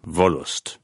Wollust.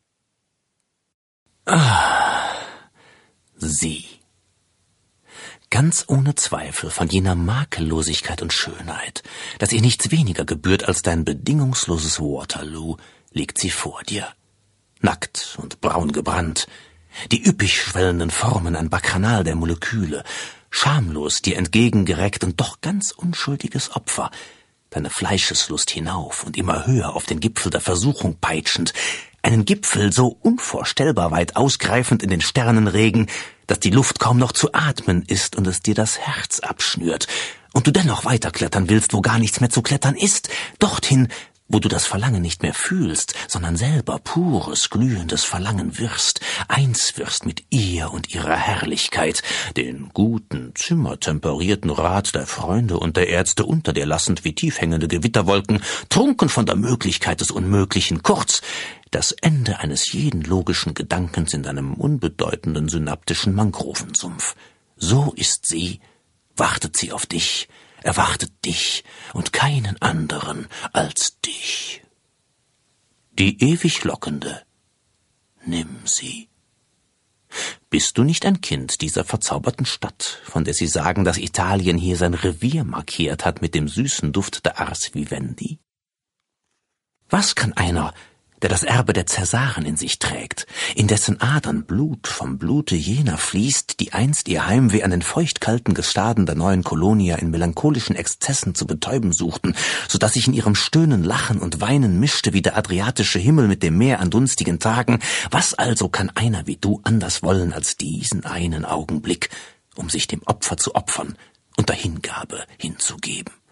Sie. Ganz ohne Zweifel von jener Makellosigkeit und Schönheit, dass ihr nichts weniger gebührt als dein bedingungsloses Waterloo, liegt sie vor dir. Nackt und braun gebrannt, die üppig schwellenden Formen ein Bacchanal der Moleküle, schamlos dir entgegengereckt und doch ganz unschuldiges Opfer, deine Fleischeslust hinauf und immer höher auf den Gipfel der Versuchung peitschend, einen Gipfel so unvorstellbar weit ausgreifend in den Sternenregen, dass die Luft kaum noch zu atmen ist und es dir das Herz abschnürt, und du dennoch weiterklettern willst, wo gar nichts mehr zu klettern ist, dorthin, wo du das Verlangen nicht mehr fühlst, sondern selber pures, glühendes Verlangen wirst, eins wirst mit ihr und ihrer Herrlichkeit, den guten, zimmertemperierten Rat der Freunde und der Ärzte unter dir lassend wie tiefhängende Gewitterwolken, trunken von der Möglichkeit des Unmöglichen, kurz, das Ende eines jeden logischen Gedankens in deinem unbedeutenden synaptischen Mangrovensumpf. So ist sie, wartet sie auf dich, erwartet dich und keinen anderen als dich. Die ewig Lockende, nimm sie. Bist du nicht ein Kind dieser verzauberten Stadt, von der sie sagen, dass Italien hier sein Revier markiert hat mit dem süßen Duft der Ars Vivendi? Was kann einer, der das Erbe der Cäsaren in sich trägt, in dessen Adern Blut vom Blute jener fließt, die einst ihr Heimweh an den feuchtkalten Gestaden der neuen Kolonia in melancholischen Exzessen zu betäuben suchten, so dass sich in ihrem Stöhnen, Lachen und Weinen mischte wie der adriatische Himmel mit dem Meer an dunstigen Tagen. Was also kann einer wie du anders wollen als diesen einen Augenblick, um sich dem Opfer zu opfern und der Hingabe hinzugeben?